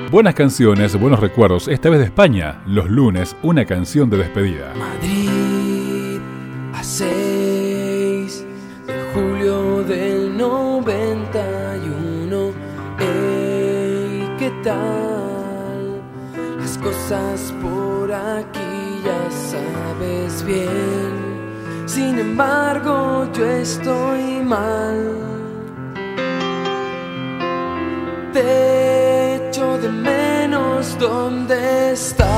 Buenas canciones, buenos recuerdos, esta vez de España. Los lunes, una canción de despedida. Madrid, a 6 de julio del 91. Ey, ¿qué tal? Las cosas por aquí ya sabes bien. Sin embargo, yo estoy mal. Te echo de menos, ¿dónde estás?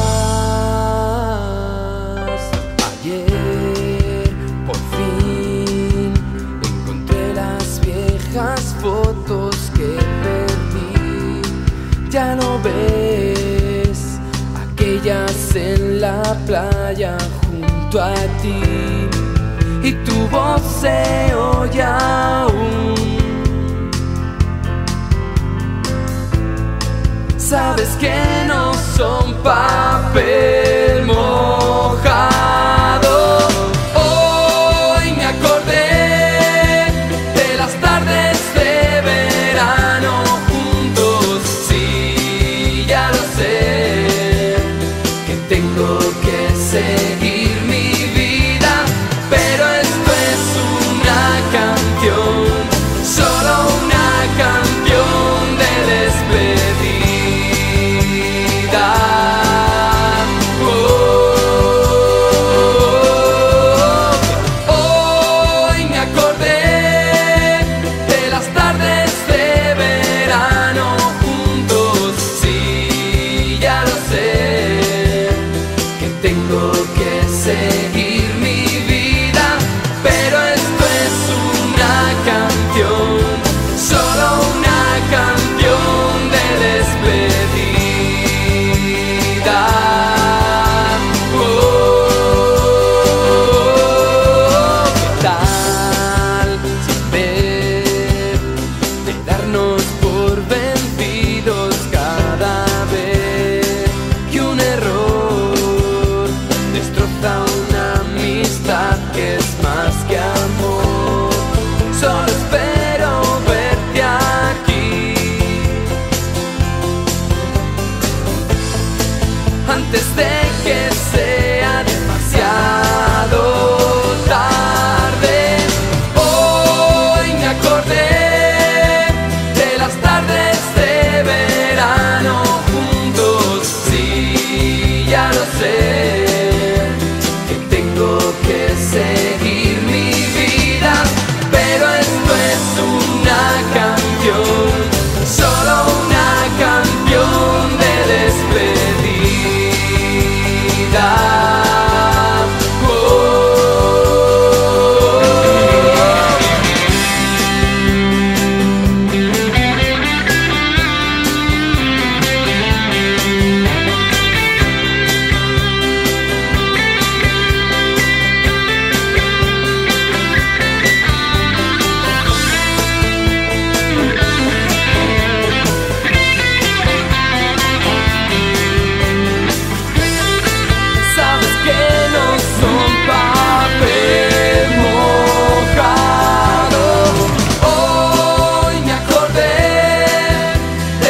Ayer, por fin, encontré las viejas fotos que perdí. Ya no ves aquellas en la playa junto a ti, y tu voz se oye aún. Sabes que no son papel mojado. Hoy me acordé de las tardes de verano juntos. Sí, ya lo sé, que tengo que seguir mi vida, pero esto es una canción, solo una canción de despedida. Seguir mi vida, pero esto es una canción, solo una canción de despedida. ¿Qué tal sin ver de darnos por vencidos cada vez que un error destroza una amistad que es más que amor? Solo espero verte aquí antes de que sea demasiado tarde. Hoy me acordé de las tardes de verano juntos. Sí, ya lo sé, que seguir mi vida, pero esto es una canción, solo una canción de despedida.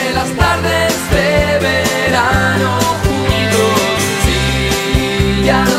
Ya